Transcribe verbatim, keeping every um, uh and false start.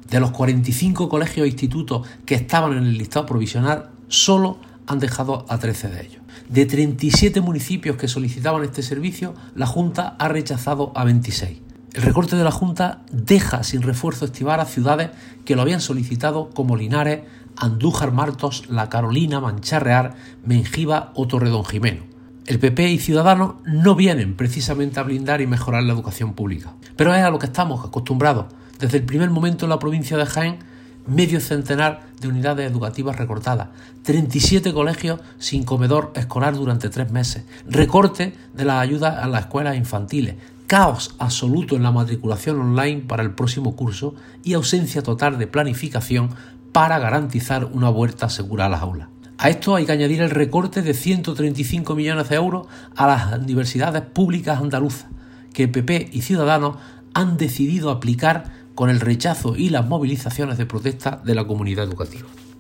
De los cuarenta y cinco colegios e institutos que estaban en el listado provisional, solo han dejado a trece de ellos. De treinta y siete municipios que solicitaban este servicio, la Junta ha rechazado a veintiséis. El recorte de la Junta deja sin refuerzo estival a ciudades que lo habían solicitado, como Linares, Andújar, Martos, La Carolina, Mancharrear, Mengiba o Torredonjimeno. El P P y Ciudadanos no vienen precisamente a blindar y mejorar la educación pública, pero es a lo que estamos acostumbrados. Desde el primer momento en la provincia de Jaén, medio centenar de unidades educativas recortadas, treinta y siete colegios sin comedor escolar durante tres meses, recorte de las ayudas a las escuelas infantiles, caos absoluto en la matriculación online para el próximo curso y ausencia total de planificación para garantizar una vuelta segura a las aulas. A esto hay que añadir el recorte de ciento treinta y cinco millones de euros a las universidades públicas andaluzas, que P P y Ciudadanos han decidido aplicar con el rechazo y las movilizaciones de protesta de la comunidad educativa.